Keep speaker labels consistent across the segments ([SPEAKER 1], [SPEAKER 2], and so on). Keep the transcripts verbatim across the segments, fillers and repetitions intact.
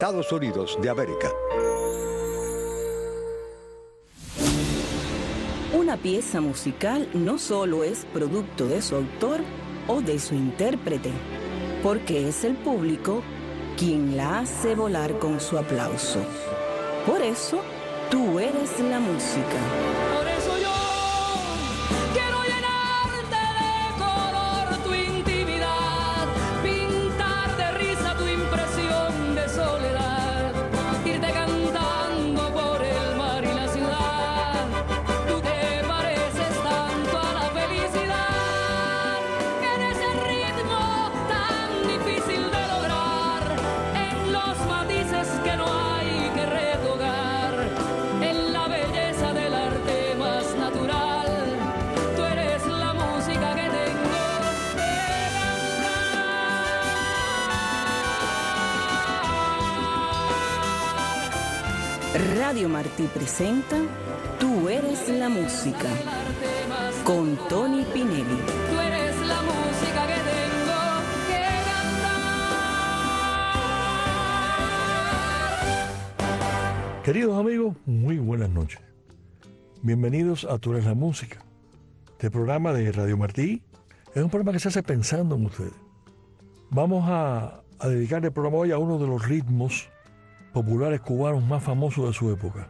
[SPEAKER 1] Estados Unidos de América.
[SPEAKER 2] Una pieza musical no solo es producto de su autor o de su intérprete, porque es el público quien la hace volar con su aplauso. Por eso, tú eres la música.
[SPEAKER 3] Por eso yo quiero llenarte de color tu intimidad, pintar de risa tu impresión de soledad, irte cantando por el mar y la ciudad. Tú te pareces tanto a la felicidad, en ese ritmo tan difícil de lograr, en los matices que no hay que retocar, en la belleza del arte más natural. Tú eres la música que tengo que
[SPEAKER 2] cantar. Radio Martí presenta Tú eres la música con Tony Pinelli.
[SPEAKER 3] Tú eres la música que tengo que cantar.
[SPEAKER 4] Queridos amigos, muy buenas noches. Bienvenidos a Tú eres la música. Este programa de Radio Martí es un programa que se hace pensando en ustedes. Vamos a, a dedicar el programa hoy a uno de los ritmos populares cubanos más famosos de su época.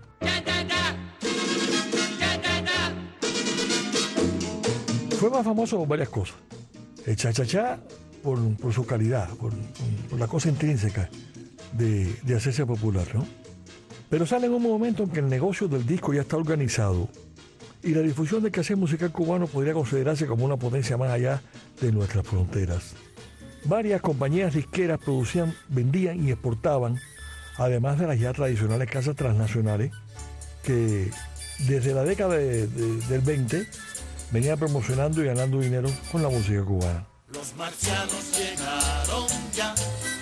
[SPEAKER 4] Fue más famoso por varias cosas. El cha-cha-cha por, por su calidad, por, por la cosa intrínseca de, de hacerse popular, ¿no? Pero sale en un momento en que el negocio del disco ya está organizado y la difusión del quehacer musical cubano podría considerarse como una potencia más allá de nuestras fronteras. Varias compañías disqueras producían, vendían y exportaban, además de las ya tradicionales casas transnacionales que desde la década de, de, del veinte venía promocionando y ganando dinero con la música cubana.
[SPEAKER 5] Los marcianos llegaron ya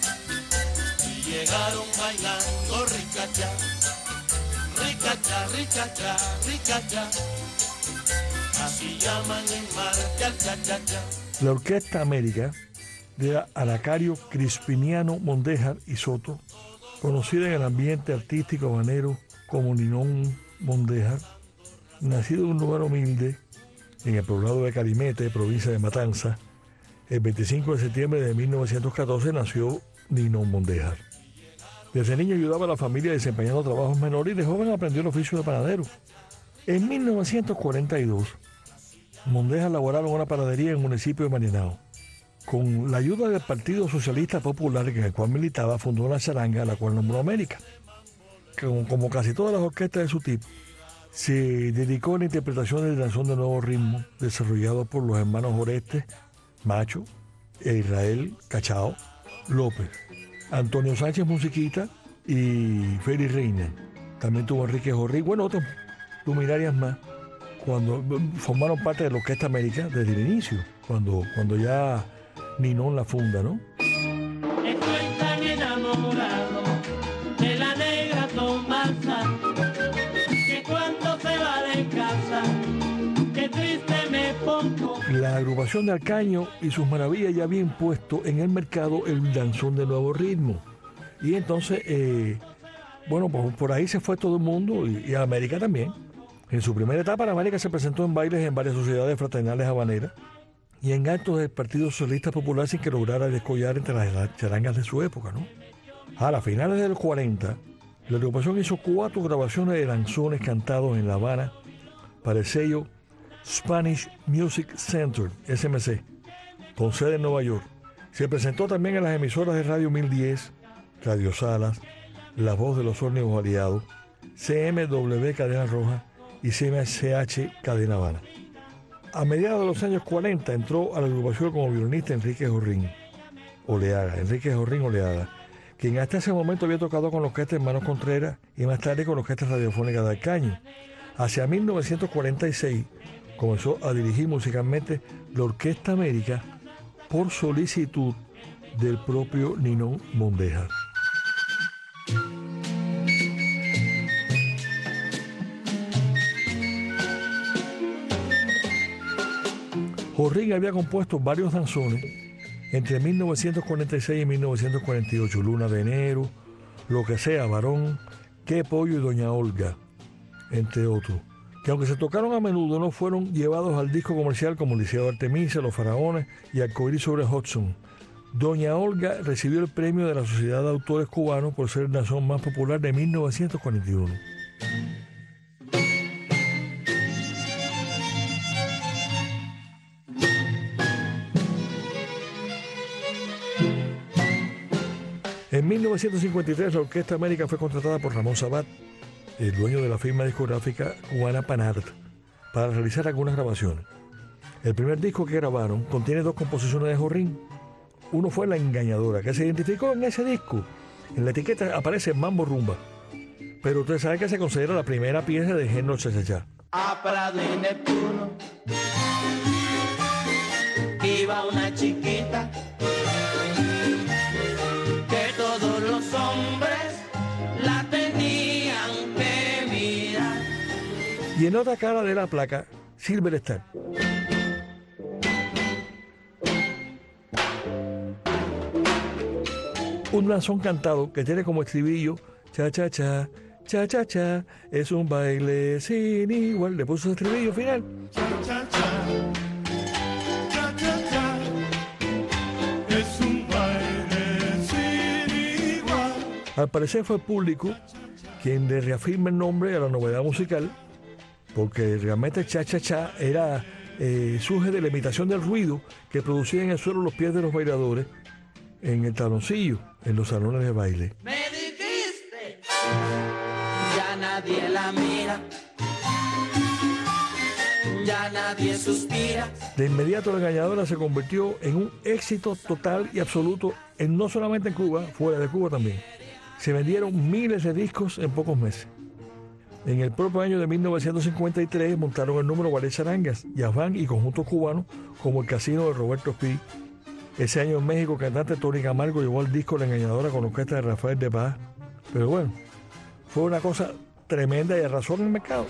[SPEAKER 5] y llegaron bailando ricacha, ricacha, ricacha, ricacha, así llaman en Marte al cha-cha-cha.
[SPEAKER 4] La Orquesta América de Aracario Crispiniano Mondéjar y Soto, conocida en el ambiente artístico habanero como Ninón Mondéjar, nacido en un lugar humilde en el poblado de Carimete, provincia de Matanza, el veinticinco de septiembre de mil novecientos catorce nació Ninón Mondéjar. Desde niño ayudaba a la familia desempeñando trabajos menores y de joven aprendió el oficio de panadero. En mil novecientos cuarenta y dos, Mondéjar laboraba en una panadería en el municipio de Marinao. Con la ayuda del Partido Socialista Popular, en el cual militaba, fundó una charanga, la cual nombró América. Como, como casi todas las orquestas de su tipo, se dedicó a la interpretación del danzón de nuevo ritmo, desarrollado por los hermanos Orestes Macho e Israel Cachao López, Antonio Sánchez Musiquita y Félix Reina. También tuvo Enrique Jorri, bueno, otras luminarias más, cuando formaron parte de la Orquesta América desde el inicio, cuando, cuando ya Ninón la funda, ¿no?
[SPEAKER 6] Estoy tan enamorado de la negra Tomasa, que cuando se va de casa, qué triste me pongo.
[SPEAKER 4] La agrupación de Alcaño y sus maravillas ya habían puesto en el mercado el danzón de nuevo ritmo. Y entonces, eh, bueno, pues por ahí se fue todo el mundo y, y a América también. En su primera etapa, la América se presentó en bailes en varias sociedades fraternales habaneras y en actos del Partido Socialista Popular sin que lograra descollar entre las charangas de su época, ¿no? Ahora, a finales de los cuarenta, la agrupación hizo cuatro grabaciones de danzones cantados en La Habana para el sello Spanish Music Center, S M C, con sede en Nueva York. Se presentó también en las emisoras de Radio mil diez, Radio Salas, La Voz de los Órnigos Aliados, C M W Cadena Roja y C M C H Cadena Habana. A mediados de los años cuarenta entró a la agrupación como violinista Enrique Jorrín Oleaga, Enrique Jorrín Oleaga, quien hasta ese momento había tocado con la Orquesta Hermanos Contreras y más tarde con la Orquesta Radiofónica de Alcaño. Hacia mil novecientos cuarenta y seis comenzó a dirigir musicalmente la Orquesta América por solicitud del propio Ninón Mondéjar. Jorrín había compuesto varios danzones entre mil novecientos cuarenta y seis y mil novecientos cuarenta y ocho, Luna de Enero, Lo que sea, Varón, Qué Pollo y Doña Olga, entre otros, que aunque se tocaron a menudo no fueron llevados al disco comercial como El Liceo de Artemisa, Los Faraones y Arcoíris sobre Hudson. Doña Olga recibió el premio de la Sociedad de Autores Cubanos por ser el danzón más popular de mil novecientos cuarenta y uno. En mil novecientos cincuenta y tres la Orquesta América fue contratada por Ramón Sabat, el dueño de la firma discográfica cubana Panart, para realizar algunas grabaciones. El primer disco que grabaron contiene dos composiciones de Jorrín. Uno fue La Engañadora, que se identificó en ese disco. En la etiqueta aparece Mambo Rumba. Pero usted sabe que se considera la primera pieza de género cha-cha-cha.
[SPEAKER 6] A Prado y Neptuno iba una chiquita que todos los hombres la tenían que mirar.
[SPEAKER 4] Y en otra cara de la placa, Silver Star. Un danzón cantado que tiene como estribillo cha-cha-cha, cha-cha-cha, es un baile sin igual. Le puso el estribillo final.
[SPEAKER 5] Cha, cha, cha, cha, cha, cha, es un baile sin igual.
[SPEAKER 4] Al parecer fue el público quien le reafirma el nombre a la novedad musical, porque realmente cha-cha-cha era, eh, surge de la imitación del ruido que producía en el suelo los pies de los bailadores en el taloncillo, en los salones de baile.
[SPEAKER 6] Me dijiste, ya nadie la mira, ya nadie suspira.
[SPEAKER 4] De inmediato La Engañadora se convirtió en un éxito total y absoluto, en, no solamente en Cuba, fuera de Cuba también. Se vendieron miles de discos en pocos meses. En el propio año de mil novecientos cincuenta y tres montaron el número varias charangas, Yaván y conjuntos cubanos como el Casino de Roberto Espí. Ese año en México, el cantante Tony Camargo llevó el disco La Engañadora con la orquesta de Rafael de Paz. Pero bueno, fue una cosa tremenda y arrasó en el mercado.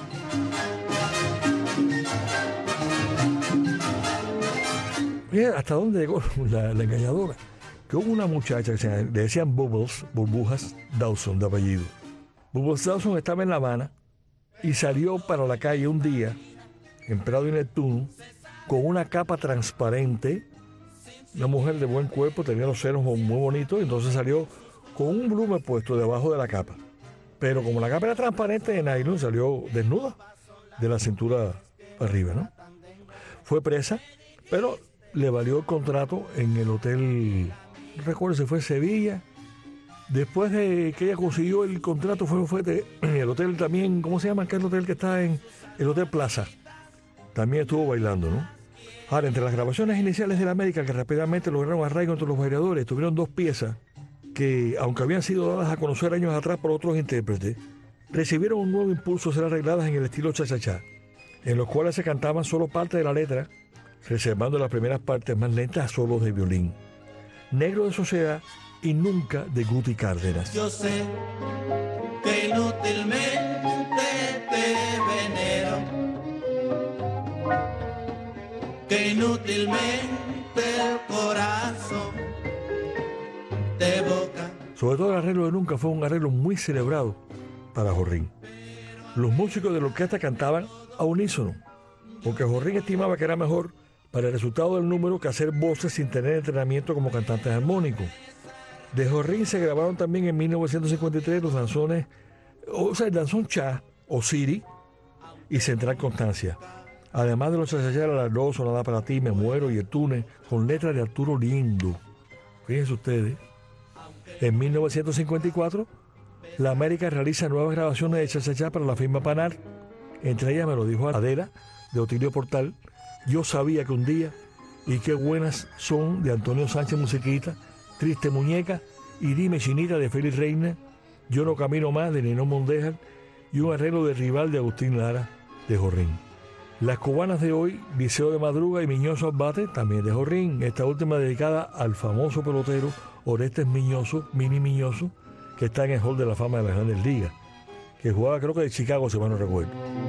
[SPEAKER 4] Mira hasta dónde llegó la, la Engañadora. Que hubo una muchacha que se, le decían Bubbles, Burbujas Dawson de apellido. Bubbles Dawson estaba en La Habana y salió para la calle un día, en Prado y Neptuno, con una capa transparente. Una mujer de buen cuerpo, tenía los senos muy bonitos, y entonces salió con un blume puesto debajo de la capa. Pero como la capa era transparente de nylon, salió desnuda de la cintura para arriba, ¿no? Fue presa, pero le valió el contrato en el hotel, no recuerdo si fue Sevilla. Después de que ella consiguió el contrato, fue, fue de, en el hotel también, ¿cómo se llama? ¿Qué es el hotel que está en el Hotel Plaza? También estuvo bailando, ¿no? Ahora, entre las grabaciones iniciales de la América que rápidamente lograron arraigo entre los bailadores, tuvieron dos piezas que, aunque habían sido dadas a conocer años atrás por otros intérpretes, recibieron un nuevo impulso a ser arregladas en el estilo cha-cha-cha, en los cuales se cantaban solo parte de la letra, reservando las primeras partes más lentas a solos de violín. Negro de Sociedad y Nunca de Guti Cárdenas.
[SPEAKER 6] Yo sé que inútilmente te venero, que inútilmente el corazón te evoca.
[SPEAKER 4] Sobre todo el arreglo de Nunca fue un arreglo muy celebrado para Jorrín. Los músicos de la orquesta cantaban a unísono, porque Jorrín estimaba que era mejor para el resultado del número que hacer voces sin tener entrenamiento como cantantes armónicos. De Jorrín se grabaron también en mil novecientos cincuenta y tres los danzones, o sea, el danzón Cha, o Siri, y Central Constancia. Además de los cha-cha-cha, La Lardoso, Nada para ti, Me muero y El túnel, con letras de Arturo Lindo. Fíjense ustedes. En mil novecientos cincuenta y cuatro, la América realiza nuevas grabaciones de cha-cha-cha para la firma Panart. Entre ellas, me lo dijo Adela, de Otilio Portal, Yo sabía que un día, y qué buenas son, de Antonio Sánchez Musiquita, Triste Muñeca, y Dime Chinita, de Félix Reina, Yo no camino más, de Ninón Mondéjar, y un arreglo de Rival, de Agustín Lara, de Jorrín. Las cubanas de hoy, Liceo de Madruga y Miñoso Abate, también de Jorrín, esta última dedicada al famoso pelotero Orestes Miñoso, Mini Miñoso, que está en el Hall de la Fama de las Grandes Ligas, que jugaba creo que de Chicago, si mal no recuerdo.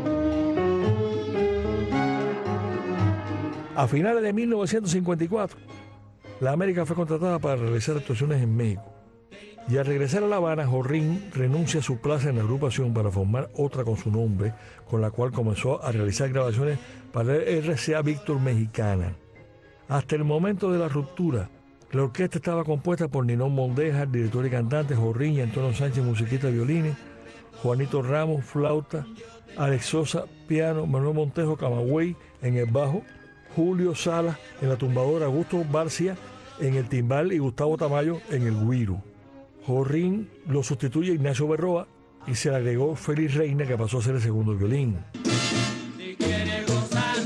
[SPEAKER 4] A finales de mil novecientos cincuenta y cuatro, la América fue contratada para realizar actuaciones en México. Y al regresar a La Habana, Jorrín renuncia a su plaza en la agrupación para formar otra con su nombre, con la cual comenzó a realizar grabaciones para el R C A Víctor Mexicana. Hasta el momento de la ruptura, la orquesta estaba compuesta por Ninón Mondejar, director y cantante, Jorrín y Antonio Sánchez, musiquista de violines, Juanito Ramos, flauta, Alex Sosa, piano, Manuel Montejo, camagüey en el bajo, Julio Salas en la tumbadora, Augusto Barcia en el timbal y Gustavo Tamayo en el güiro. Jorrín lo sustituye Ignacio Berroa y se le agregó Félix Reina, que pasó a ser el segundo violín.
[SPEAKER 3] Si quieres gozar,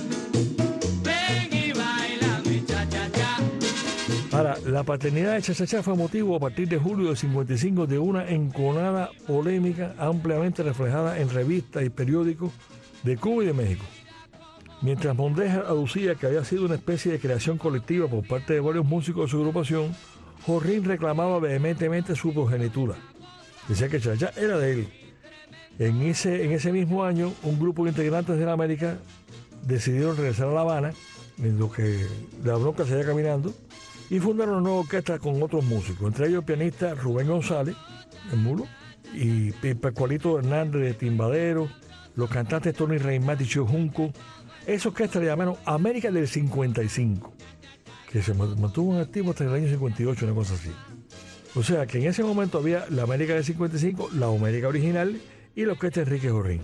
[SPEAKER 3] ven y baila mi cha-cha-cha.
[SPEAKER 4] Ahora, la paternidad de Cha-Cha-Cha fue motivo a partir de julio del cincuenta y cinco de una enconada polémica ampliamente reflejada en revistas y periódicos de Cuba y de México. Mientras Mondejar aducía que había sido una especie de creación colectiva por parte de varios músicos de su agrupación, Jorrín reclamaba vehementemente su progenitura. Decía que Cha-Cha era de él. En ese, en ese mismo año, un grupo de integrantes de la América decidieron regresar a La Habana, en lo que la bronca seguía caminando, y fundaron una nueva orquesta con otros músicos, entre ellos el pianista Rubén González, el mulo, y Pascualito Hernández de timbadero, los cantantes Tony Reymati y Chio Junco. Esa orquesta le llamaron América del cincuenta y cinco, que se mantuvo en activo hasta el año cincuenta y ocho, una cosa así. O sea que en ese momento había la América del cincuenta y cinco, la América original y la orquesta Enrique Jorrín.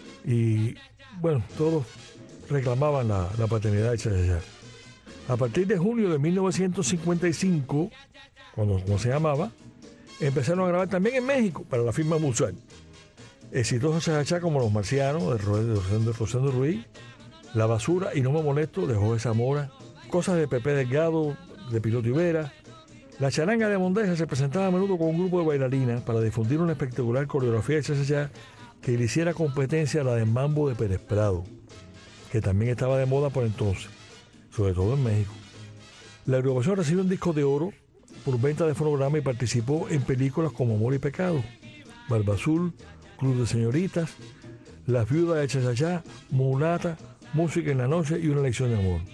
[SPEAKER 4] Y bueno, todos reclamaban la, la paternidad de Cha-Cha-Cha. A partir de junio de mil novecientos cincuenta y cinco, cuando, como se llamaba, empezaron a grabar también en México para la firma Musal. Exitosos Cha-Cha-Cha como Los Marcianos de Rosendo, Rosendo Ruiz, La Basura y No Me Molesto de José Zamora, Cosas de Pepe Delgado de Piloto Ibera. La charanga de Mondejar se presentaba a menudo con un grupo de bailarinas para difundir una espectacular coreografía de Cha-Cha-Cha que le hiciera competencia a la de Mambo de Pérez Prado, que también estaba de moda por entonces, sobre todo en México. La agrupación recibió un disco de oro por venta de fonograma y participó en películas como Amor y Pecado, Barba Azul, Club de Señoritas, Las Viudas de Cha-Cha-Cha, Mulata, Música en la Noche y Una Lección de Amor.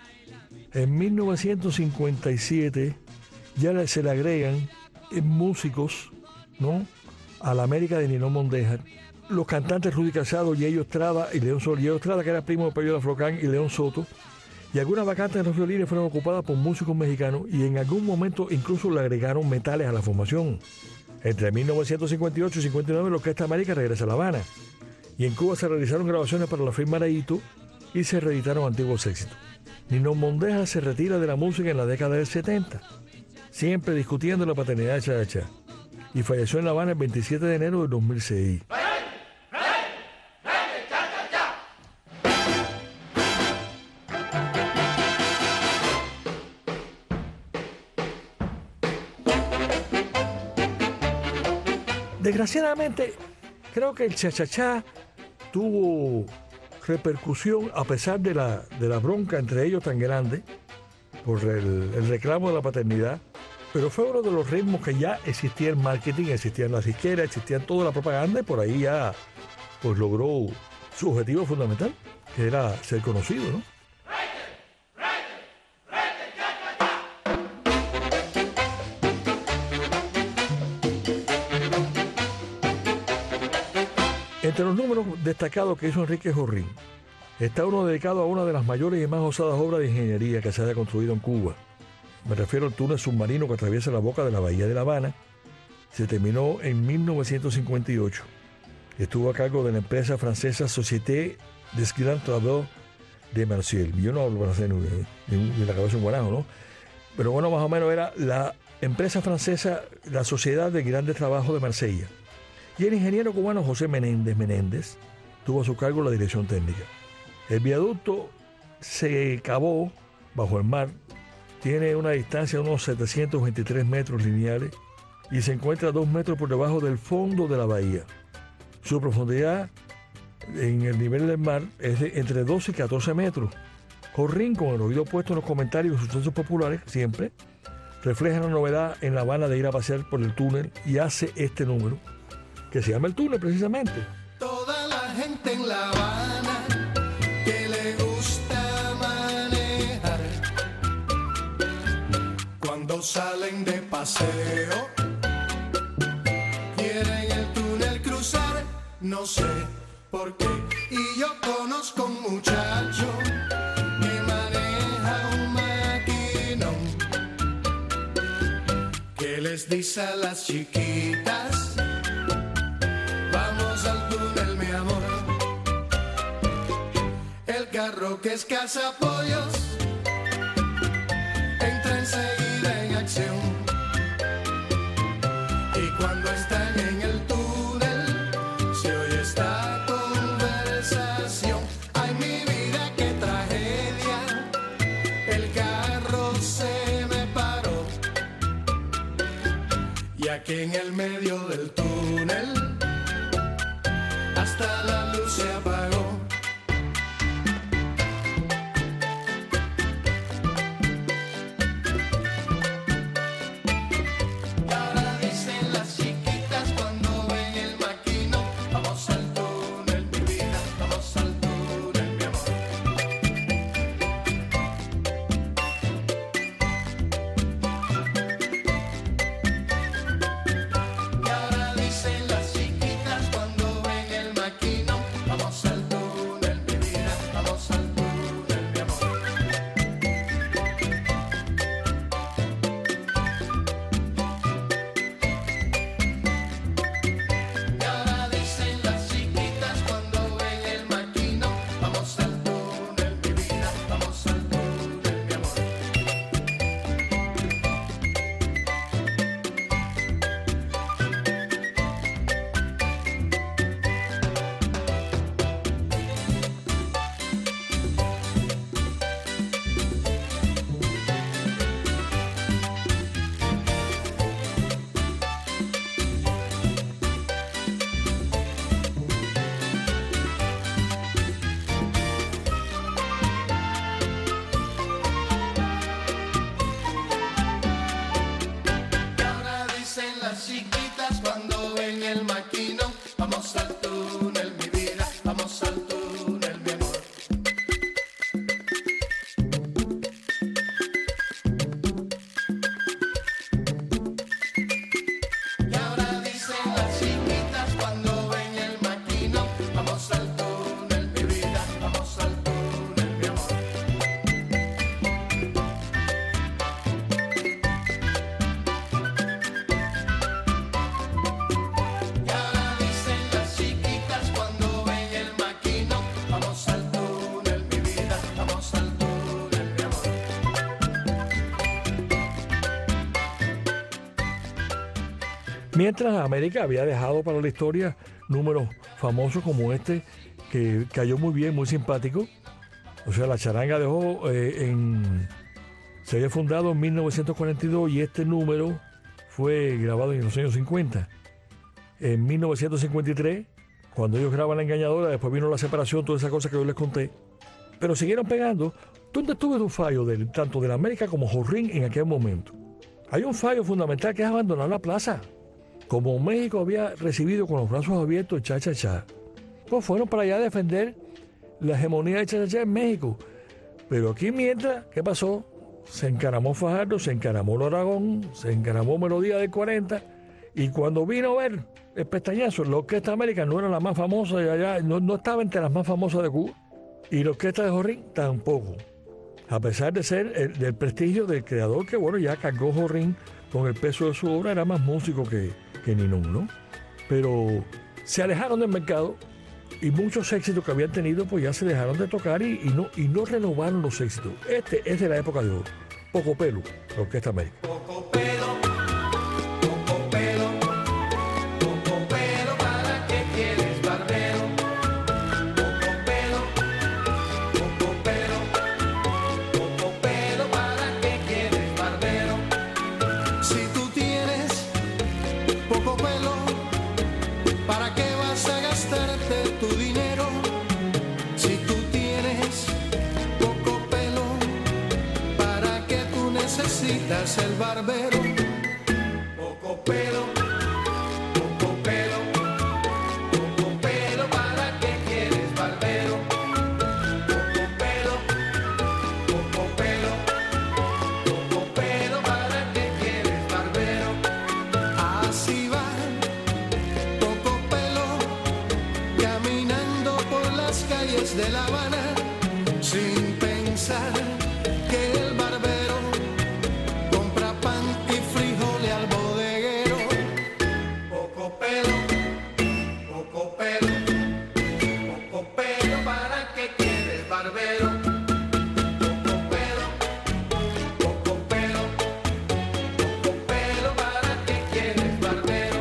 [SPEAKER 4] En mil novecientos cincuenta y siete ya se le agregan músicos, ¿no?, a la América de Ninón Mondejar, los cantantes Rudy Casado, Yeyo Estrada y León Soto. Yeyo Estrada, que era primo de Pedro Afrocán, y León Soto. Y algunas vacantes de los violines fueron ocupadas por músicos mexicanos y en algún momento incluso le agregaron metales a la formación. Entre mil novecientos cincuenta y ocho y cincuenta y nueve la Orquesta América regresa a La Habana. Y en Cuba se realizaron grabaciones para la firma Araíto y se reeditaron antiguos éxitos. Ninón Mondejar se retira de la música en la década del setenta, siempre discutiendo la paternidad de Cha-Cha-Cha, y falleció en La Habana el veintisiete de enero de dos mil seis. Desgraciadamente, creo que el Cha-Cha-Cha tuvo repercusión a pesar de la, de la bronca entre ellos tan grande por el, el reclamo de la paternidad, pero fue uno de los ritmos que ya existía el marketing, existían las disqueras, existían toda la propaganda, y por ahí ya pues logró su objetivo fundamental, que era ser conocido, ¿no? Entre los números destacados que hizo Enrique Jorrín está uno dedicado a una de las mayores y más osadas obras de ingeniería que se haya construido en Cuba. Me refiero al túnel submarino que atraviesa la boca de la bahía de La Habana. Se terminó en mil novecientos cincuenta y ocho. Estuvo a cargo de la empresa francesa Société des Grands Travaux de Marseille. Yo no hablo francés ni, ni la cabeza un guanajo, ¿no? Pero bueno, más o menos era la empresa francesa, la Sociedad de Grandes Trabajos de Marsella. Y el ingeniero cubano José Menéndez Menéndez tuvo a su cargo la dirección técnica. El viaducto se cavó bajo el mar, tiene una distancia de unos setecientos veintitrés metros lineales y se encuentra a dos metros por debajo del fondo de la bahía. Su profundidad en el nivel del mar es de entre doce y catorce metros. Jorrín, con el oído puesto en los comentarios de sucesos populares, siempre refleja la novedad en La Habana de ir a pasear por el túnel y hace este número, que se llama El Túnel precisamente.
[SPEAKER 5] Toda la gente en La Habana que le gusta manejar, cuando salen de paseo no sé por qué. Y yo conozco un muchacho que maneja un maquinón, que les dice a las chiquitas, vamos al túnel, mi amor. El carro que es cazapollos entra enseguida en acción, y cuando están en el túnel se oye esta conversación. Ay, mi vida, qué tragedia, el carro se me paró, y aquí en el medio del túnel hasta la luz se apagó.
[SPEAKER 4] Mientras América había dejado para la historia números famosos como este, que cayó muy bien, muy simpático. O sea, la charanga dejó eh, en... Se había fundado en mil novecientos cuarenta y dos y este número fue grabado en los años cincuenta. En mil novecientos cincuenta y tres, cuando ellos graban La Engañadora, después vino la separación, todas esas cosas que yo les conté. Pero siguieron pegando. ¿Dónde estuvo un fallo de, tanto de la América como Jorrín en aquel momento? Hay un fallo fundamental que es abandonar la plaza. Como México había recibido con los brazos abiertos cha-cha-cha, pues fueron para allá a defender la hegemonía de cha-cha-cha en México. Pero aquí mientras, ¿qué pasó? Se encaramó Fajardo, se encaramó Aragón, se encaramó Melodía del cuarenta, y cuando vino a ver el pestañazo, la Orquesta América no era la más famosa de allá, no, no estaba entre las más famosas de Cuba, y la Orquesta de Jorrín tampoco, a pesar de ser el, del prestigio del creador, que bueno, ya cargó Jorrín con el peso de su obra, era más músico que que Ninún, ¿no? Pero se alejaron del mercado y muchos éxitos que habían tenido pues ya se dejaron de tocar y, y, no, y no renovaron los éxitos. Este es de la época de oro. Poco Pelo, la Orquesta América.
[SPEAKER 5] Poco pelo, poco pelo, poco pelo, ¿para qué quieres barbero? Poco pelo, poco pelo, poco pelo, ¿para qué quieres barbero? Si tú tienes poco pelo, ¿para qué vas a gastarte tu dinero? Si tú tienes poco pelo, ¿para qué tú necesitas el barbero? desde La Habana, sin pensar que el barbero compra pan y frijoles al bodeguero. Poco pelo, poco pelo, poco pelo, ¿para qué quieres barbero? Poco pelo, poco pelo, poco pelo, ¿para qué quieres barbero?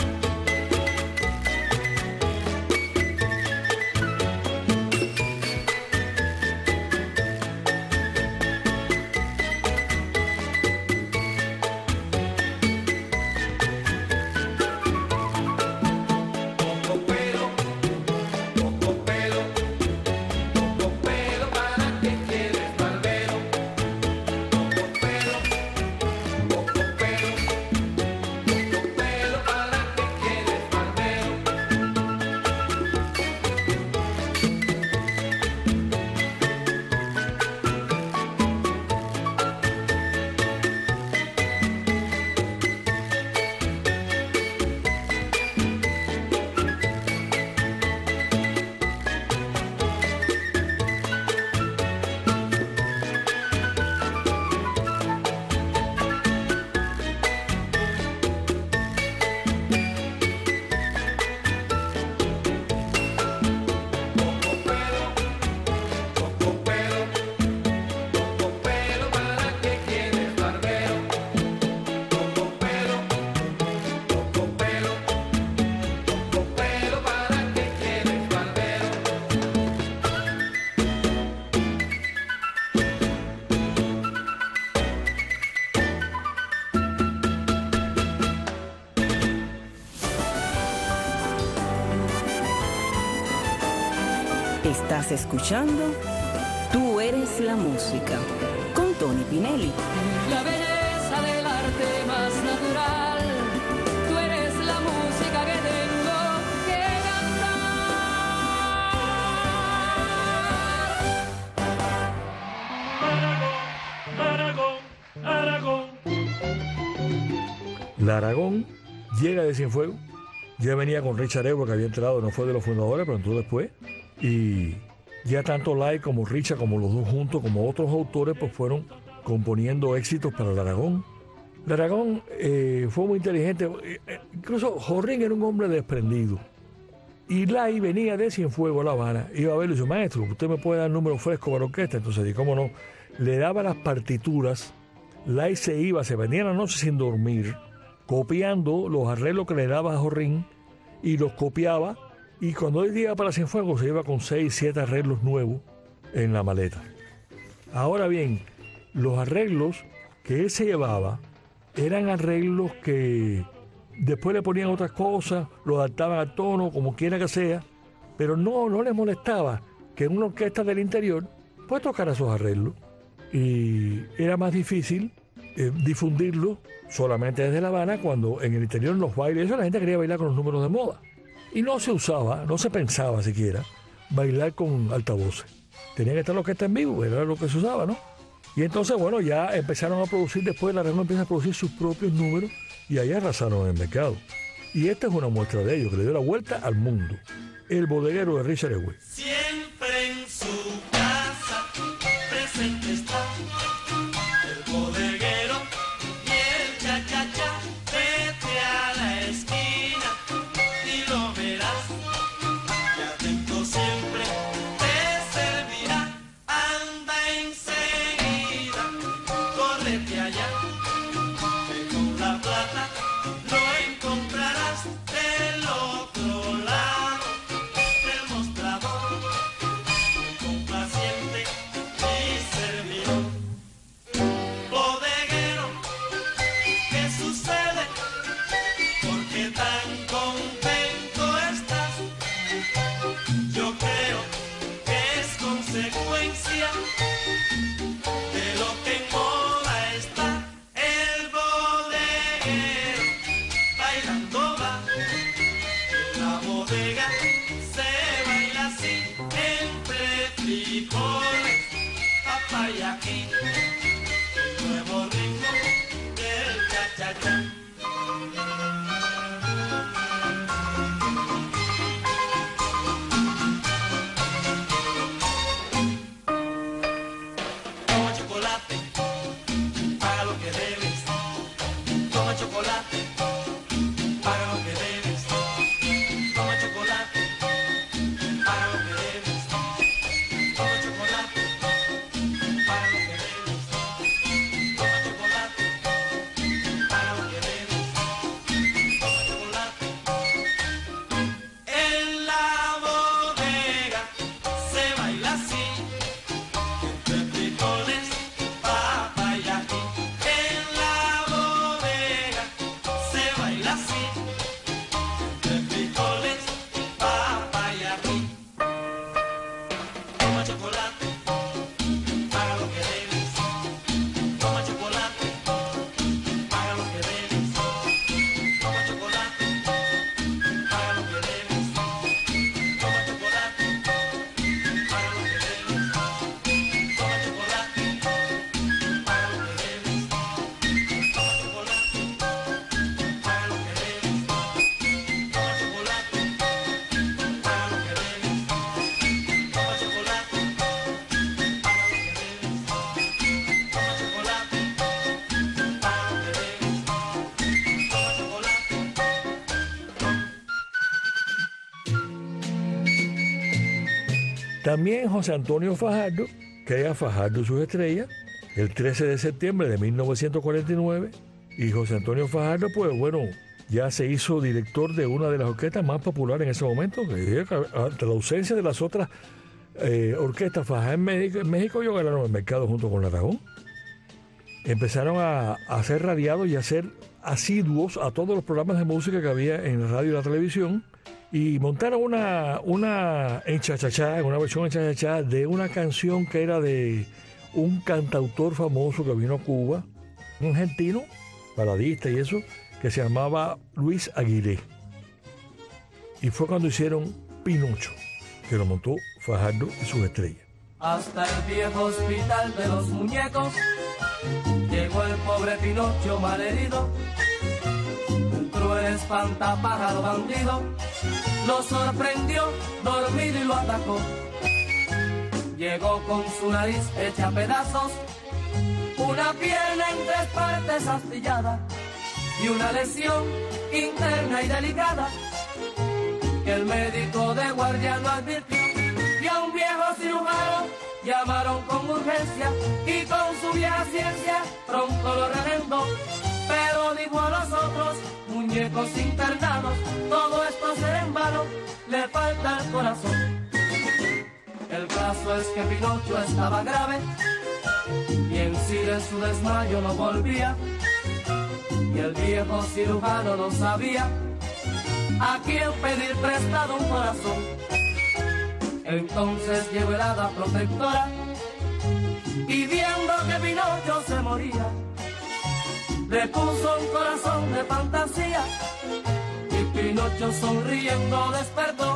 [SPEAKER 5] Poco pelo, poco pelo, poco pelo, ¿para qué quieres barbero? Poco pelo, poco pelo, poco pelo, ¿para qué quieres barbero? Poco pelo, poco pelo, poco pelo, ¿para qué quieres barbero? Poco pelo, poco pelo, poco pelo, ¿para qué quieres barbero?
[SPEAKER 2] Estás escuchando Tú eres la música con Tony Pinelli.
[SPEAKER 3] La belleza del arte más natural, tú eres la música que tengo que
[SPEAKER 4] La Aragón llega de Cienfuegos, ya venía con Richard Ebro, que había entrado, no fue de los fundadores, pero entró después. Y ya tanto Lai como Richard, como los dos juntos, como otros autores, pues fueron componiendo éxitos para La Aragón. La Aragón eh, fue muy inteligente, eh, eh, incluso Jorrín era un hombre desprendido. Y Lai venía de Cienfuegos a La Habana, iba a verlo y dijo: maestro, usted me puede dar número fresco para orquesta. Entonces, y cómo no, le daba las partituras. Lai se iba, se venía la noche sin dormir, copiando los arreglos que le daba a Jorrín y los copiaba. Y cuando él llegaba para Cienfuegos se iba con seis, siete arreglos nuevos en la maleta. Ahora bien, los arreglos que él se llevaba eran arreglos que después le ponían otras cosas, lo adaptaban al tono, como quiera que sea, pero no, no les molestaba que en una orquesta del interior pues tocara esos arreglos. Y era más difícil eh, difundirlo solamente desde La Habana, cuando en el interior, en los bailes, eso la gente quería bailar con los números de moda. Y no se usaba, no se pensaba siquiera bailar con altavoces. Tenía que estar la orquesta en vivo, era lo que se usaba, ¿no? Y entonces, bueno, ya empezaron a producir, después La Aragón empieza a producir sus propios números y ahí arrasaron en el mercado. Y esta es una muestra de ello, que le dio la vuelta al mundo. El bodeguero de Richard Ebro.
[SPEAKER 6] Siempre en su casa presente está el bodeguero y el cha-cha-cha. Vete a la esquina y lo verás, y atento siempre te servirá. Anda enseguida, córrete allá, que con la plata lo encontrarás del otro lado del mostrador, complaciente y servidor. Bodeguero, ¿qué sucede? ¿Por qué tan contento estás? Yo creo que es consecuencia de lo que en moda está. El bodeguero bailando va, la bodega se baila así, entre frijoles, papa y ají, el nuevo ritmo del cha-cha-cha.
[SPEAKER 4] También José Antonio Fajardo crea Fajardo y sus estrellas el trece de septiembre de mil novecientos cuarenta y nueve. Y José Antonio Fajardo, pues bueno, ya se hizo director de una de las orquestas más populares en ese momento, que ante la ausencia de las otras eh, orquestas fajadas en México, en México ellos ganaron el mercado junto con Aragón. Empezaron a, a ser radiados y a ser asiduos a todos los programas de música que había en la radio y la televisión, y montaron una, una en cha-cha-cha, una versión en cha-cha-cha de una canción que era de un cantautor famoso que vino a Cuba, un argentino, baladista y eso, que se llamaba Luis Aguilé. Y fue cuando hicieron Pinocho, que lo montó Fajardo y sus estrellas.
[SPEAKER 3] Hasta el viejo hospital de los muñecos llegó el pobre Pinocho malherido. Un cruel espantapájaro bandido lo sorprendió dormido y lo atacó. Llegó con su nariz hecha pedazos, una pierna en tres partes astillada y una lesión interna y delicada que el médico de guardia no advirtió. Y a un viejo cirujano llamaron con urgencia y con su vieja ciencia pronto lo remendó. Pero dijo a los otros muñecos internados, todo esto será en vano, le falta el corazón. El caso es que Pinocho estaba grave y en sí de su desmayo no volvía. Y el viejo cirujano no sabía a quién pedir prestado un corazón. Entonces llegó el hada protectora y viendo que Pinocho se moría, le puso un corazón de fantasía y Pinocho sonriendo despertó.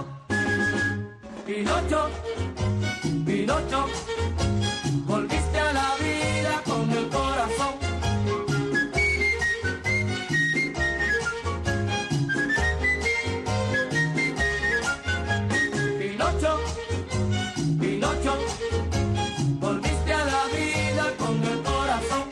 [SPEAKER 3] Pinocho, Pinocho, volviste a la vida con el corazón. Pinocho, Pinocho, volviste a la vida con el corazón.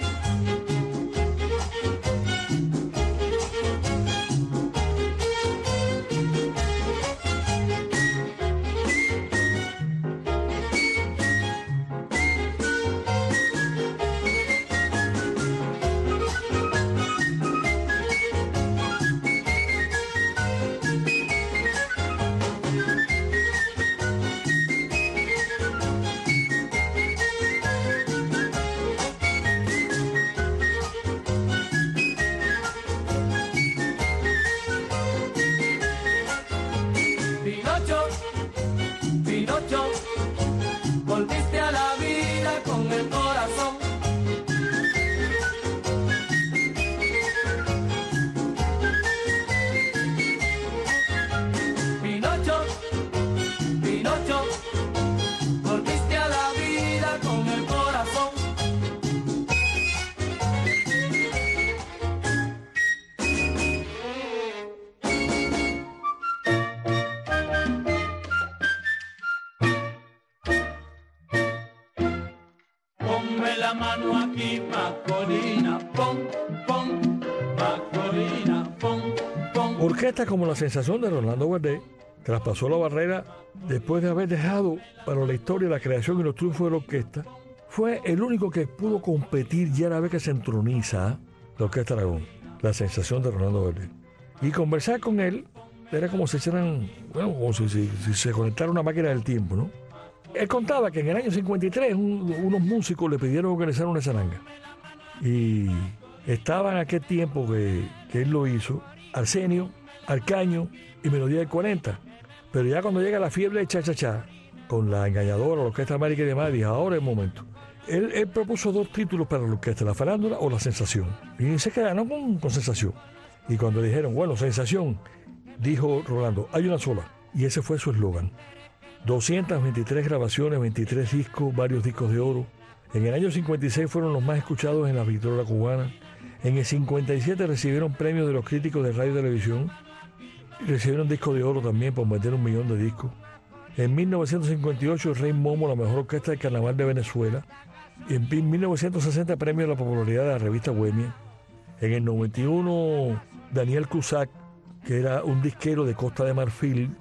[SPEAKER 3] Pinocho, Pinocho, volviste a la vida con el corazón. Pinocho, Pinocho, volviste a la vida con el corazón.
[SPEAKER 6] Ponme la mano aquí, Macorina, pon, pon, Macorina, pon, pon.
[SPEAKER 4] Orquestas como La Sensación de Rolando Valdés traspasó la barrera después de haber dejado para la historia la creación y los triunfos de la orquesta. Fue el único que pudo competir ya la vez que se entroniza la Orquesta Aragón, La Sensación de Rolando Valdés. Y conversar con él era como si hicieran, bueno, como si, si, si se conectara una máquina del tiempo, ¿no? Él contaba que en el año cincuenta y tres un, unos músicos le pidieron organizar una zaranga. Y estaba en aquel tiempo que, que él lo hizo, Arsenio, Arcaño y Melodía del cuarenta. Pero ya cuando llega la fiebre de cha-cha-cha, con la engañadora, la Orquesta América y demás, dijo, ahora es el momento. Él, él propuso dos títulos para la orquesta, La Farándula o La Sensación. Y se quedaron con, con Sensación. Y cuando dijeron, bueno, Sensación, dijo Rolando, hay una sola. Y ese fue su eslogan. doscientas veintitrés grabaciones, veintitrés discos, varios discos de oro. En el año cincuenta y seis fueron los más escuchados en la Victoria cubana. En el cincuenta y siete recibieron premios de los críticos de radio y televisión. Y recibieron disco de oro también por vender un millón de discos. En mil novecientos cincuenta y ocho, el Rey Momo, la mejor orquesta del carnaval de Venezuela. Y en mil novecientos sesenta, premio a la popularidad de la revista Bohemia. En el noventa y uno, Daniel Cusack, que era un disquero de Costa de Marfil,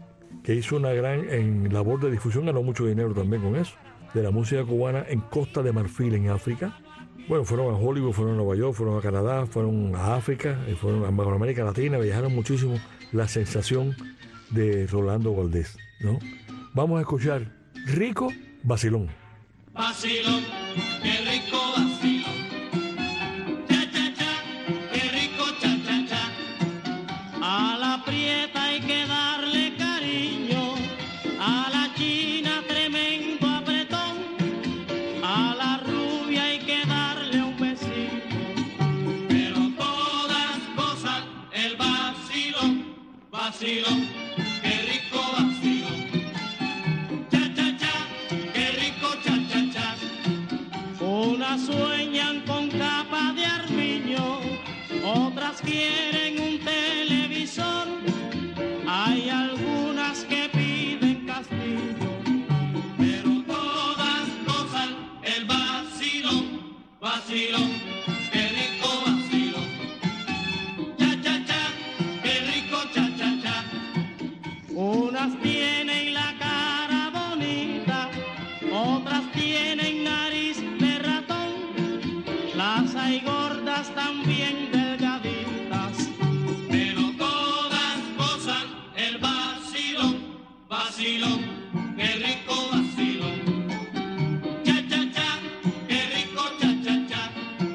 [SPEAKER 4] que hizo una gran en labor de difusión, ganó mucho dinero también con eso, de la música cubana en Costa de Marfil, en África. Bueno, fueron a Hollywood, fueron a Nueva York, fueron a Canadá, fueron a África, y fueron a América Latina, viajaron muchísimo. La sensación de Rolando Valdés, ¿no? Vamos a escuchar Rico Vacilón.
[SPEAKER 6] Vacilón, qué rico vacilón. Cha, cha, cha, qué rico cha, cha, cha. A la prieta hay que darle cariño, a la china tremendo apretón, a la rubia hay que darle un besito, pero todas cosas el vacilón, vacilón, qué rico vacilón. Cha, cha, cha, qué rico cha, cha, cha. Unas sueñan con capa de armiño, otras quieren un televisor, hay algunas que piden castillo, pero todas gozan el vacilón, vacilón, qué rico vacilón. Cha, cha, cha, qué rico cha, cha, cha. Unas tienen la cara bonita, otras tienen nariz de ratón, las hay gordas también delgaditas, pero todas gozan el vacilón, vacilón, qué rico vacilón. Cha, cha, cha, qué rico cha, cha, cha.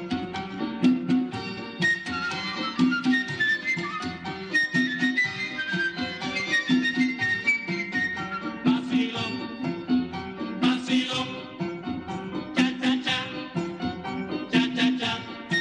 [SPEAKER 6] Vacilón, vacilón, cha, cha, cha, cha, cha, cha.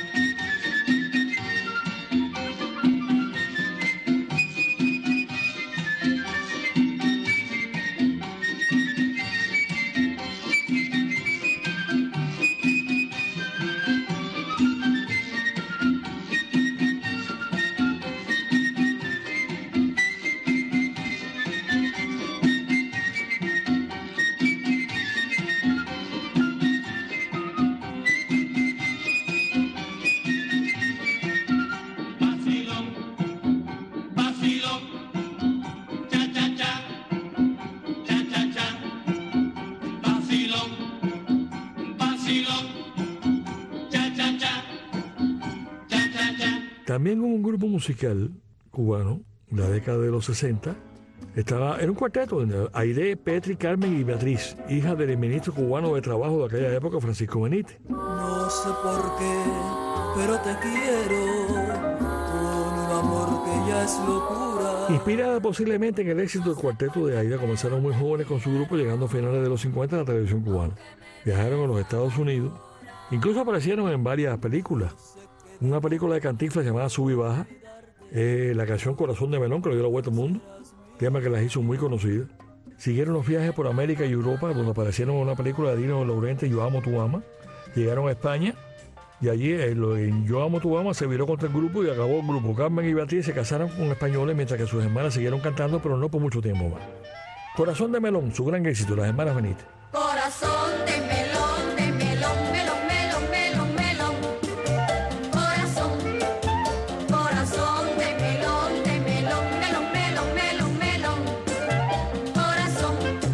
[SPEAKER 6] Vacilón, vacilón, cha, cha, cha, cha, cha, cha. Vacilón, vacilón, cha, cha, cha, cha, cha, cha.
[SPEAKER 4] También hubo un grupo musical cubano, en la década de los sesenta, estaba, era un cuarteto, Aide, Petri, Carmen y Beatriz, hija del ministro cubano de Trabajo de aquella época, Francisco Benítez.
[SPEAKER 5] No sé por qué, pero te quiero, con un amor que ya es locura.
[SPEAKER 4] Inspirada posiblemente en el éxito del cuarteto de Aida, comenzaron muy jóvenes con su grupo, llegando a finales de los cincuenta a la televisión cubana. Viajaron a los Estados Unidos, incluso aparecieron en varias películas. Una película de Cantinflas llamada Sub y Baja, eh, la canción Corazón de Melón, que le dio la vuelta al mundo, tema que las hizo muy conocidas. Siguieron los viajes por América y Europa, donde aparecieron en una película de Dino Laurenti, Yo Amo Tu Ama. Llegaron a España, y allí en, lo- en Yo Amo Tu Ama se viró contra el grupo y acabó el grupo. Carmen y Beatriz se casaron con españoles, mientras que sus hermanas siguieron cantando, pero no por mucho tiempo más. Corazón de Melón, su gran éxito, las hermanas Benítez.
[SPEAKER 1] Corazón de melón, de melón, melón, melón, melón, melón. Corazón, corazón de melón, de melón, melón, melón, melón, melón. Corazón,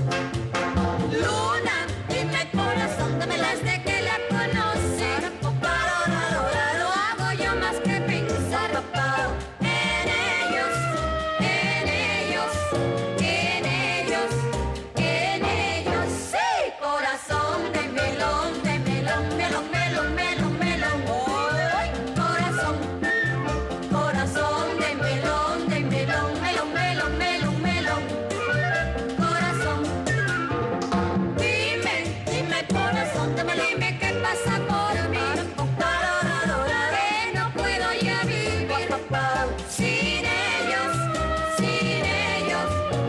[SPEAKER 1] luna, dime corazón, dame desde que la conocí. No hago yo más que pensar en ellos, en ellos, en ellos, en ellos. Sí, corazón de melón, de melón, melón, melón, melón, melón. Ay, corazón, corazón de melón, de melón, melón, melón, melón, melón. Corazón, dime, dime corazón, dame, dime qué pasa por mí. Que no puedo ya vivir sin ellos, sin ellos,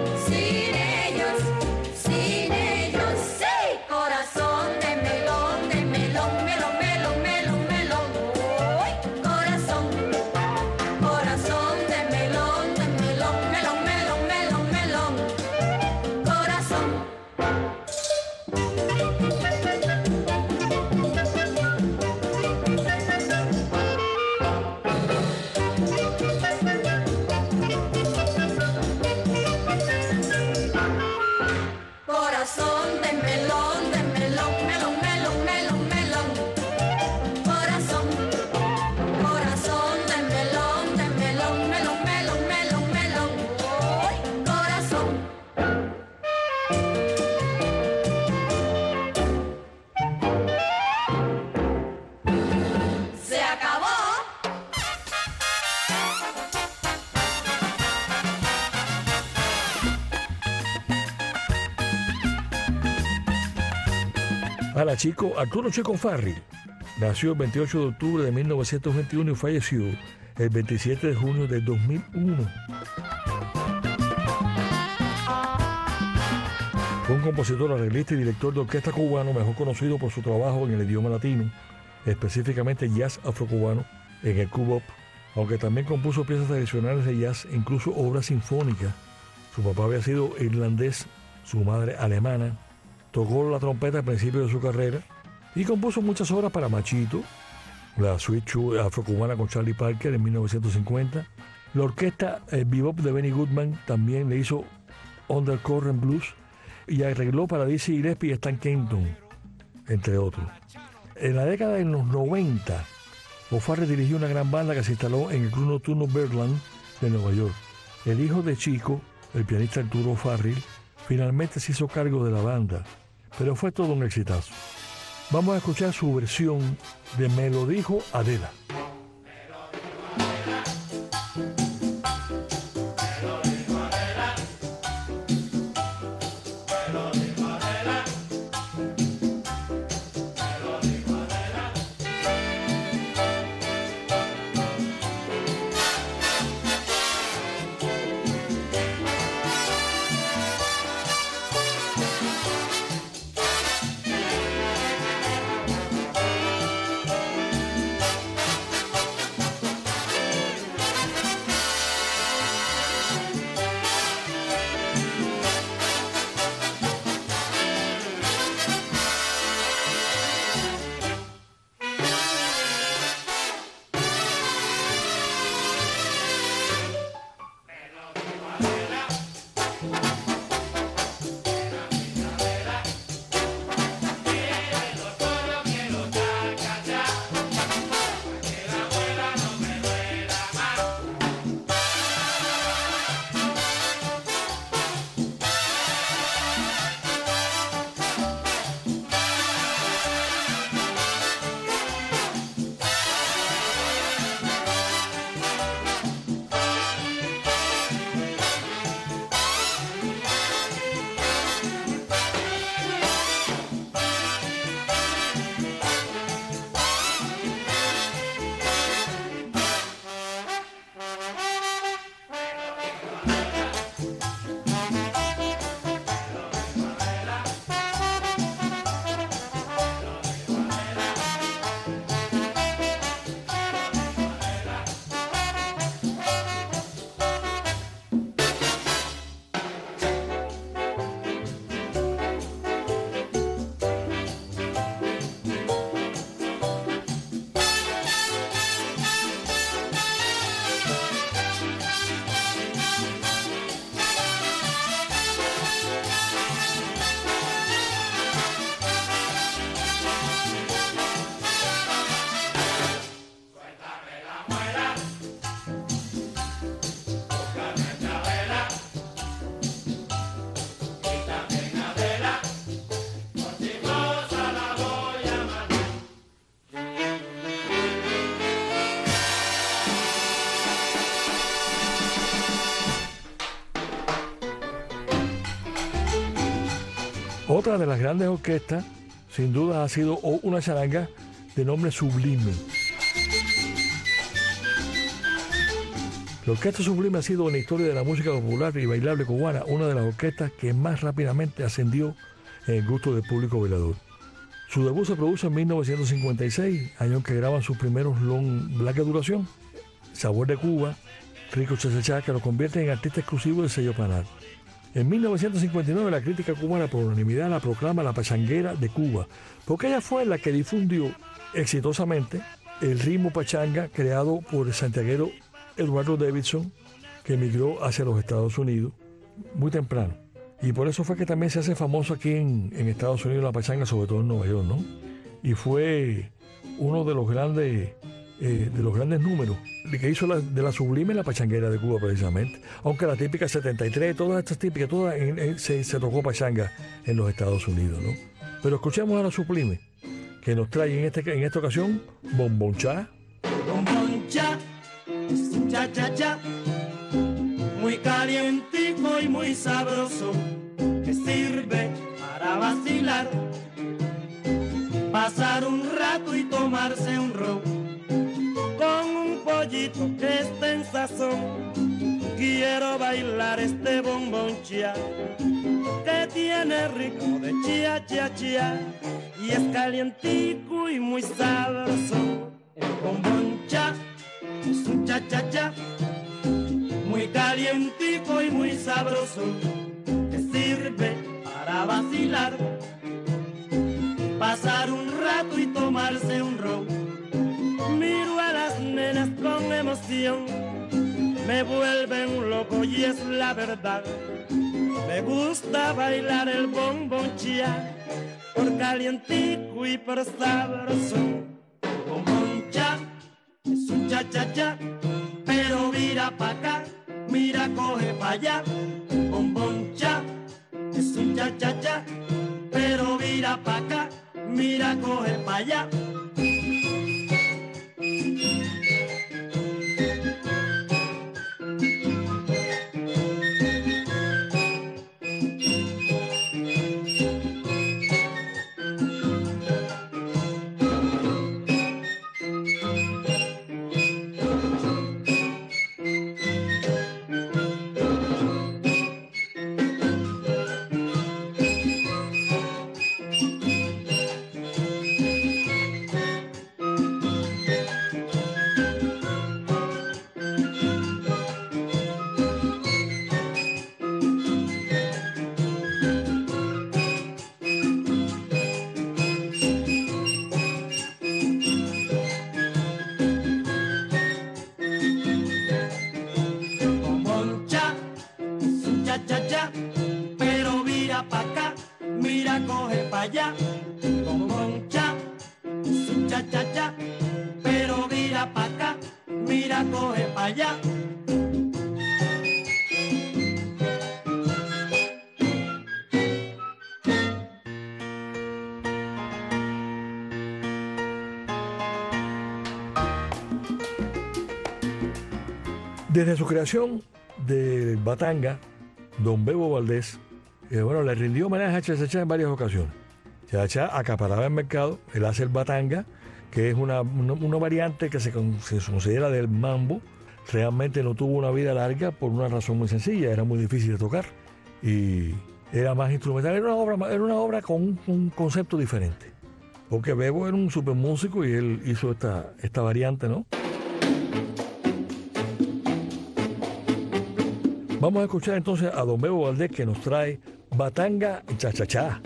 [SPEAKER 4] Ahora, chico, Arturo Chico Farrell nació el veintiocho de octubre de mil novecientos veintiuno y falleció el veintisiete de junio de dos mil uno. Fue un compositor, arreglista y director de orquesta cubano, mejor conocido por su trabajo en el idioma latino, específicamente jazz afrocubano en el cubop, aunque también compuso piezas tradicionales de jazz e incluso obras sinfónicas. Su papá había sido irlandés, su madre alemana. Tocó la trompeta al principio de su carrera y compuso muchas obras para Machito, la suite afrocubana con Charlie Parker en mil novecientos cincuenta. La orquesta eh, bebop de Benny Goodman también le hizo Undercurrent Blues y arregló para Dizzy Gillespie y Stan Kenton, entre otros. En la década de los noventa, O'Farrill dirigió una gran banda que se instaló en el club nocturno Birdland de Nueva York. El hijo de Chico, el pianista Arturo O'Farrill, finalmente se hizo cargo de la banda, pero fue todo un exitazo. Vamos a escuchar su versión de Me lo dijo Adela. Otra de las grandes orquestas, sin duda, ha sido una charanga de nombre Sublime. La Orquesta Sublime ha sido en la historia de la música popular y bailable cubana una de las orquestas que más rápidamente ascendió en el gusto del público bailador. Su debut se produce en mil novecientos cincuenta y seis, año en que graban sus primeros long larga duración, Sabor de Cuba, Rico Cha-Cha-Cha, que lo convierte en artista exclusivo del sello Panar. En mil novecientos cincuenta y nueve la crítica cubana por unanimidad la proclama la pachanguera de Cuba, porque ella fue la que difundió exitosamente el ritmo pachanga creado por el santiaguero Eduardo Davidson, que emigró hacia los Estados Unidos muy temprano. Y por eso fue que también se hace famoso aquí en, en Estados Unidos la pachanga, sobre todo en Nueva York, ¿no? Y fue uno de los grandes, eh, de los grandes números que hizo la, de la Sublime la pachanguera de Cuba precisamente. Aunque la típica setenta y tres, todas estas típicas, todas en, en, se, se tocó pachanga en los Estados Unidos, ¿no? Pero escuchemos a la Sublime, que nos trae en, este, en esta ocasión Bomboncha.
[SPEAKER 7] Bomboncha, cha cha cha, muy calientico y muy sabroso, que sirve para vacilar. pasar un rato y tomarse un ron con un pollito que esté en sazón. Quiero bailar este bomboncha que tiene rico de chia, chia, chia y es calientico y muy sabroso. El bomboncha es un cha, cha, cha, muy calientico y muy sabroso, que sirve para vacilar, pasar un rato y tomarse un ron. Miro a las nenas con emoción, me vuelven loco y es la verdad. Me gusta bailar el bomboncha por calientico y por sabroso. El bomboncha es un cha, cha, cha, pero mira pa' acá, mira, coge pa' allá. El bomboncha es un cha, cha, cha, pero mira pa' acá, mira, coge pa' allá.
[SPEAKER 4] Desde su creación de Batanga, don Bebo Valdés, eh, bueno, le rindió homenaje a Cha-Cha-Cha en varias ocasiones. Cha-Cha acaparaba el mercado, él hace el Batanga, que es una, una, una variante que se, se considera del mambo. Realmente no tuvo una vida larga por una razón muy sencilla, era muy difícil de tocar y era más instrumental, era una obra, era una obra con un, un concepto diferente. Porque Bebo era un super músico y él hizo esta, esta variante, ¿no? Vamos a escuchar entonces a don Bebo Valdés, que nos trae Batanga y Cha-Cha-Cha.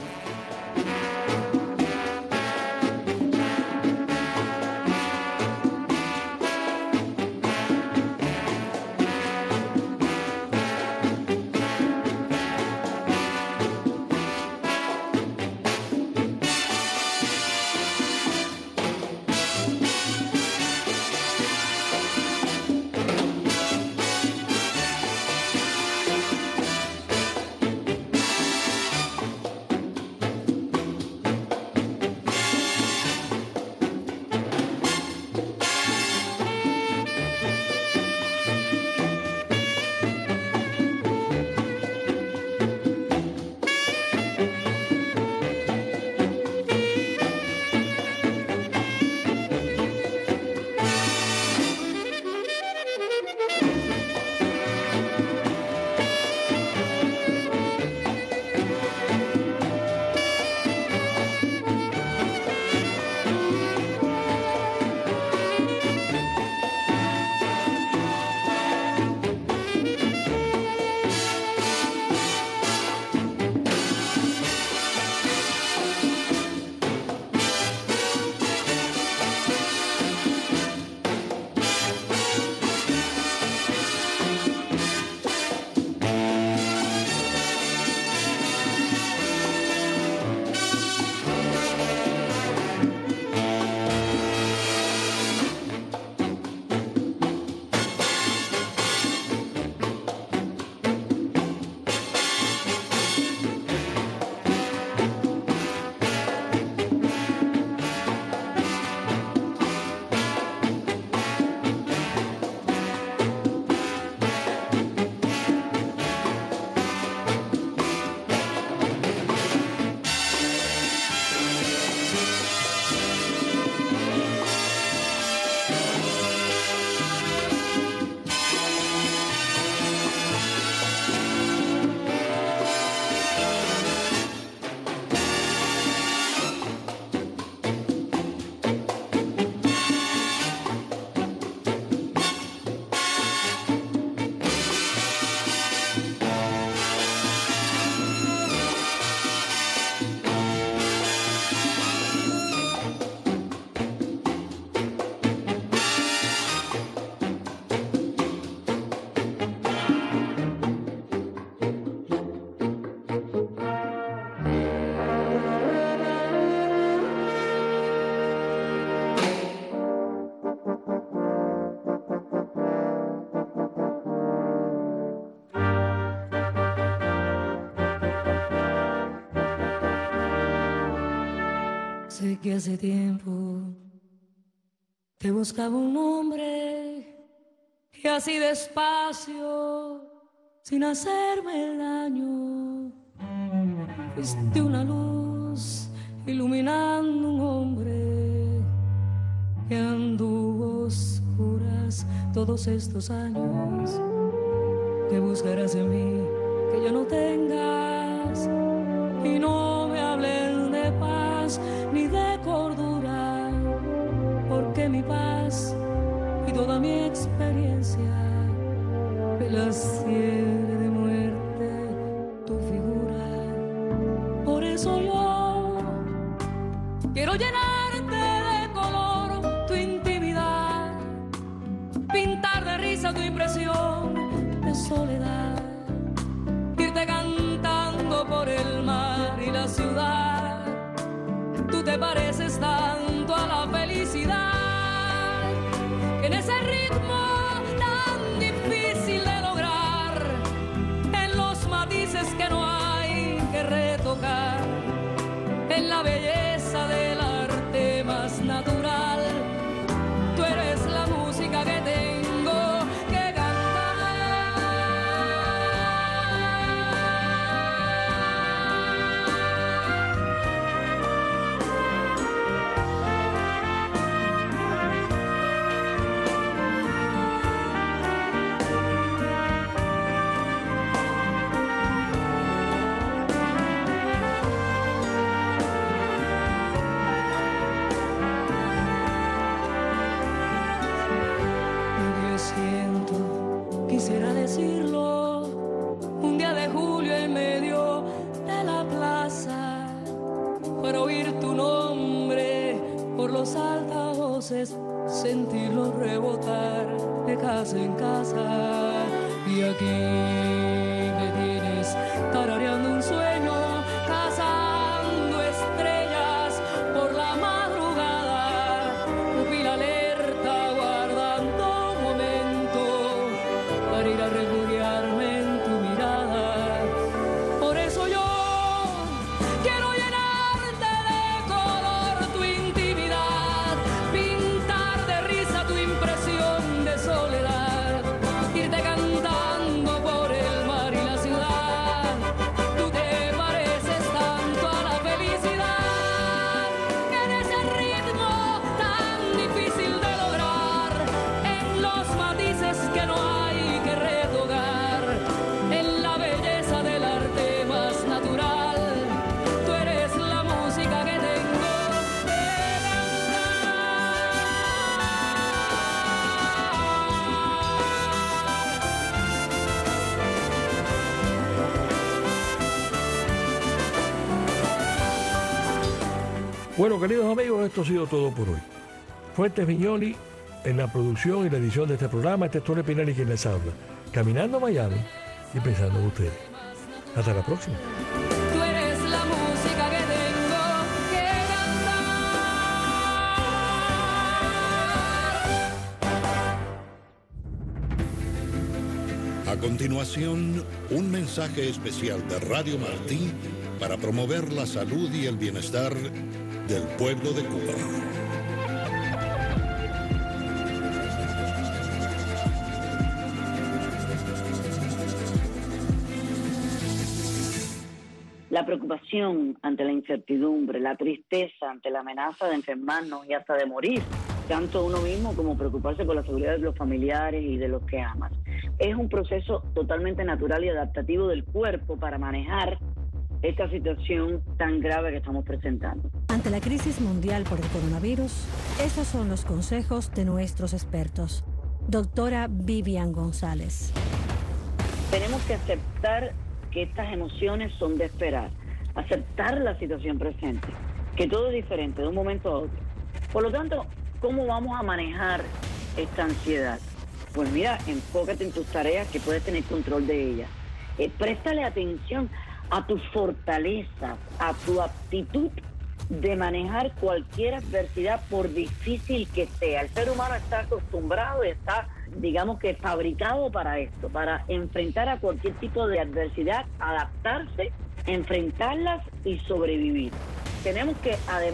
[SPEAKER 3] sé que hace tiempo te buscaba un hombre y así despacio, sin hacerme daño, fuiste una luz iluminando un hombre que anduvo oscuras todos estos años. Que buscarás en mí que ya no tengas y no me hables de paz ni de cordura, porque mi paz y toda mi experiencia me las tiene de muerte tu figura. Por eso yo quiero llenarte de color tu intimidad, pintar de risa tu impresión de soledad, irte cantando por el mar y la ciudad. Tú te pareces tanto a la felicidad, que en ese ritmo tan difícil de lograr, en los matices que no hay que retocar, en la belleza del arte más natural, tú eres la música que tengo que cantar. Yo siento, quisiera decirlo, un día de julio en medio de la plaza, para oír tu nombre por los altavoces, sentirlo rebotar de casa en casa. Y aquí me tienes tarareando un sueño, cazando estrellas por la madrugada, pupila alerta, guardando un momento para ir a refugiarme en tu mirada. Por eso yo quiero llenarte de color tu intimidad, pintar de risa tu impresión de soledad, irte cantando por el mar y la ciudad. Tú te pareces tanto a la felicidad, que en ese ritmo tan difícil de lograr, en los matices que no hay que retocar, en la belleza del arte más natural, tú eres la música que tengo que
[SPEAKER 4] Bueno, queridos amigos, esto ha sido todo por hoy. Fuentes Viñoli en la producción y la edición de este programa. Este es Tony Pinelli quien les habla. Caminando a Miami y pensando en ustedes. Hasta la próxima.
[SPEAKER 3] Tú eres la música que tengo que cantar.
[SPEAKER 8] A continuación, un mensaje especial de Radio Martí para promover la salud y el bienestar del pueblo de Cuba.
[SPEAKER 9] La preocupación ante la incertidumbre, la tristeza ante la amenaza de enfermarnos y hasta de morir, tanto uno mismo como preocuparse por la seguridad de los familiares y de los que amas. Es un proceso totalmente natural y adaptativo del cuerpo para manejar esta situación tan grave que estamos presentando.
[SPEAKER 10] Ante la crisis mundial por el coronavirus, esos son los consejos de nuestros expertos. Doctora Vivian González.
[SPEAKER 9] Tenemos que aceptar que estas emociones son de esperar, aceptar la situación presente, que todo es diferente de un momento a otro. Por lo tanto, ¿cómo vamos a manejar esta ansiedad? Pues mira, enfócate en tus tareas que puedes tener control de ellas. Eh, préstale atención a tu fortaleza, a tu aptitud de manejar cualquier adversidad por difícil que sea. El ser humano está acostumbrado y está, digamos que fabricado para esto, para enfrentar a cualquier tipo de adversidad, adaptarse, enfrentarlas y sobrevivir. Tenemos que además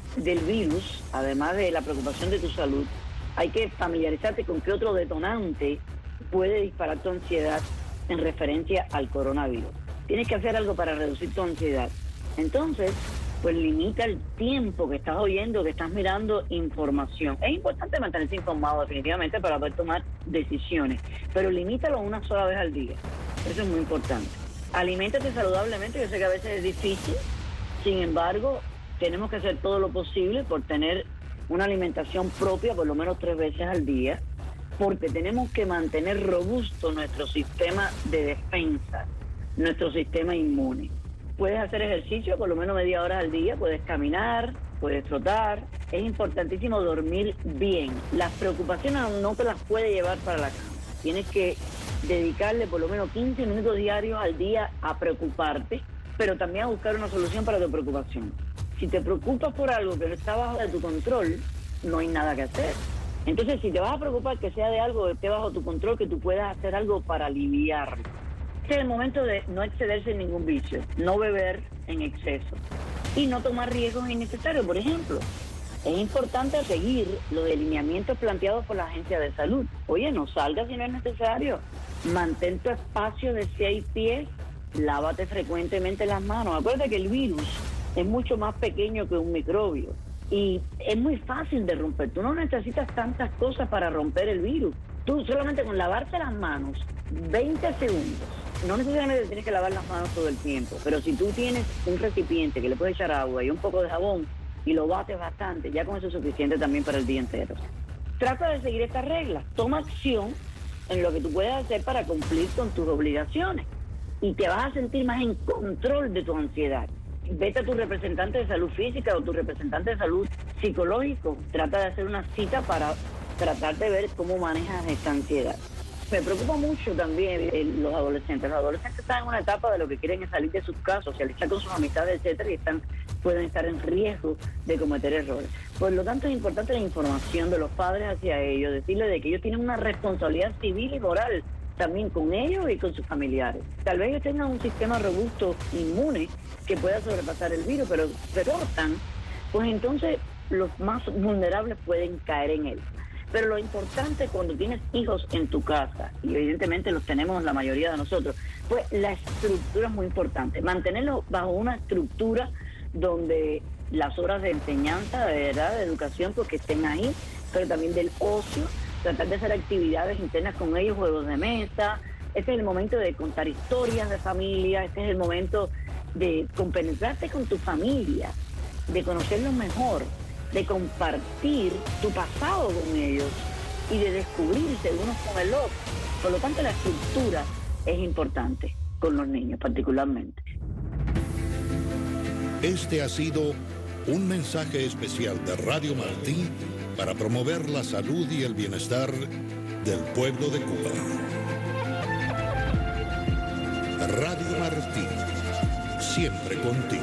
[SPEAKER 9] del virus, además de la preocupación de tu salud, hay que familiarizarte con qué otro detonante puede disparar tu ansiedad en referencia al coronavirus. Tienes que hacer algo para reducir tu ansiedad. Entonces, pues limita el tiempo que estás oyendo, que estás mirando información. Es importante mantenerse informado definitivamente para poder tomar decisiones, pero limítalo una sola vez al día. Eso es muy importante. Aliméntate saludablemente, yo sé que a veces es difícil, sin embargo, tenemos que hacer todo lo posible por tener una alimentación propia por lo menos tres veces al día, porque tenemos que mantener robusto nuestro sistema de defensa, nuestro sistema inmune. Puedes hacer ejercicio por lo menos media hora al día, puedes caminar, puedes trotar. Es importantísimo dormir bien. Las preocupaciones no te las puedes llevar para la cama. Tienes que dedicarle por lo menos quince minutos diarios al día a preocuparte, pero también a buscar una solución para tu preocupación. Si te preocupas por algo que no está bajo de tu control, no hay nada que hacer. Entonces, si te vas a preocupar, que sea de algo que esté bajo tu control, que tú puedas hacer algo para aliviarlo. Este es el momento de no excederse en ningún vicio, no beber en exceso y no tomar riesgos innecesarios. Por ejemplo, es importante seguir los lineamientos planteados por la Agencia de Salud. Oye, no salgas si no es necesario. Mantén tu espacio de seis pies, lávate frecuentemente las manos. Acuérdate que el virus es mucho más pequeño que un microbio y es muy fácil de romper. Tú no necesitas tantas cosas para romper el virus. Tú solamente con lavarte las manos veinte segundos, no necesariamente tienes que lavar las manos todo el tiempo, pero si tú tienes un recipiente que le puedes echar agua y un poco de jabón y lo bates bastante, ya con eso es suficiente también para el día entero. Trata de seguir estas reglas, toma acción en lo que tú puedes hacer para cumplir con tus obligaciones y te vas a sentir más en control de tu ansiedad. Vete a tu representante de salud física o tu representante de salud psicológico. Trata de hacer una cita para tratar de ver cómo manejas esta ansiedad. Me preocupa mucho también eh, los adolescentes. Los adolescentes están en una etapa de lo que quieren es salir de sus casas, socializar con sus amistades, etcétera, y están, pueden estar en riesgo de cometer errores. Por lo tanto, es importante la información de los padres hacia ellos, decirles de que ellos tienen una responsabilidad civil y moral también con ellos y con sus familiares. Tal vez ellos tengan un sistema robusto, inmune, que pueda sobrepasar el virus, pero se cortan, pues entonces los más vulnerables pueden caer en él. Pero lo importante cuando tienes hijos en tu casa, y evidentemente los tenemos la mayoría de nosotros, pues la estructura es muy importante. Mantenerlos bajo una estructura donde las horas de enseñanza, de verdad, de educación, pues que estén ahí, pero también del ocio, tratar de hacer actividades internas con ellos, juegos de mesa. Este es el momento de contar historias de familia, este es el momento de compenetrarte con tu familia, de conocerlos mejor, de compartir tu pasado con ellos y de descubrirse unos con el otro. Por lo tanto, la estructura es importante con los niños particularmente.
[SPEAKER 8] Este ha sido un mensaje especial de Radio Martí para promover la salud y el bienestar del pueblo de Cuba. Radio Martí, siempre contigo.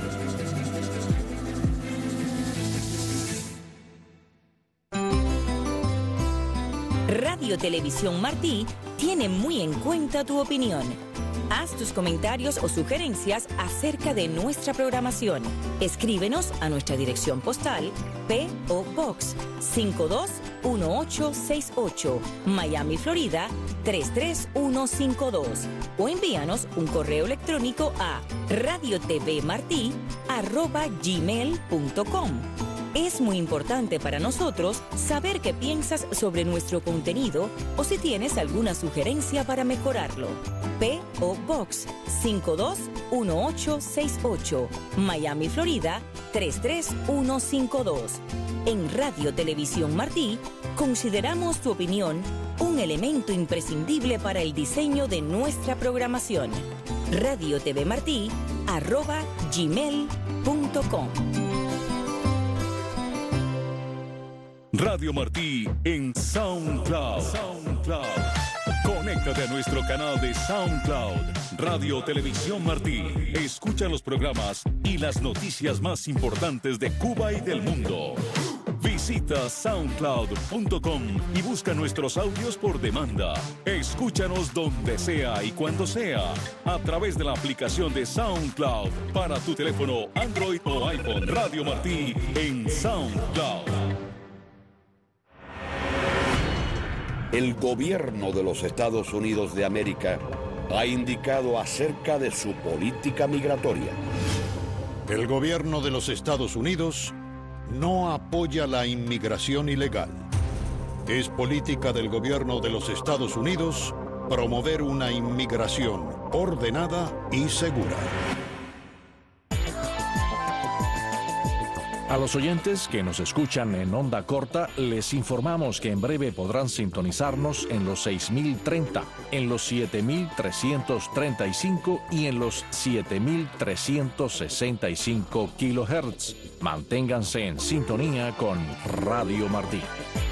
[SPEAKER 11] Radio Televisión Martí tiene muy en cuenta tu opinión. Haz tus comentarios o sugerencias acerca de nuestra programación. Escríbenos a nuestra dirección postal P O Box cinco dos uno ocho seis ocho, Miami, Florida tres tres uno cinco dos, o envíanos un correo electrónico a radiotvmarti arroba gmail punto com. Es muy importante para nosotros saber qué piensas sobre nuestro contenido o si tienes alguna sugerencia para mejorarlo. P O Box cinco dos uno ocho seis ocho, Miami, Florida tres tres uno cinco dos. En Radio Televisión Martí consideramos tu opinión un elemento imprescindible para el diseño de nuestra programación. radiotvmarti arroba gmail punto com.
[SPEAKER 12] Radio Martí en SoundCloud. SoundCloud. Conéctate a nuestro canal de SoundCloud. Radio Televisión Martí. Escucha los programas y las noticias más importantes de Cuba y del mundo. Visita Visita soundcloud punto com y busca nuestros audios por demanda. Escúchanos donde sea y cuando sea a través de la aplicación de SoundCloud para tu teléfono Android o iPhone. Radio Martí en SoundCloud.
[SPEAKER 13] El gobierno de los Estados Unidos de América ha indicado acerca de su política migratoria.
[SPEAKER 8] El gobierno de los Estados Unidos no apoya la inmigración ilegal. Es política del gobierno de los Estados Unidos promover una inmigración ordenada y segura.
[SPEAKER 14] A los oyentes que nos escuchan en onda corta, les informamos que en breve podrán sintonizarnos en los seis mil treinta, en los siete mil trescientos treinta y cinco y en los siete mil trescientos sesenta y cinco kilohertz. Manténganse en sintonía con Radio Martí.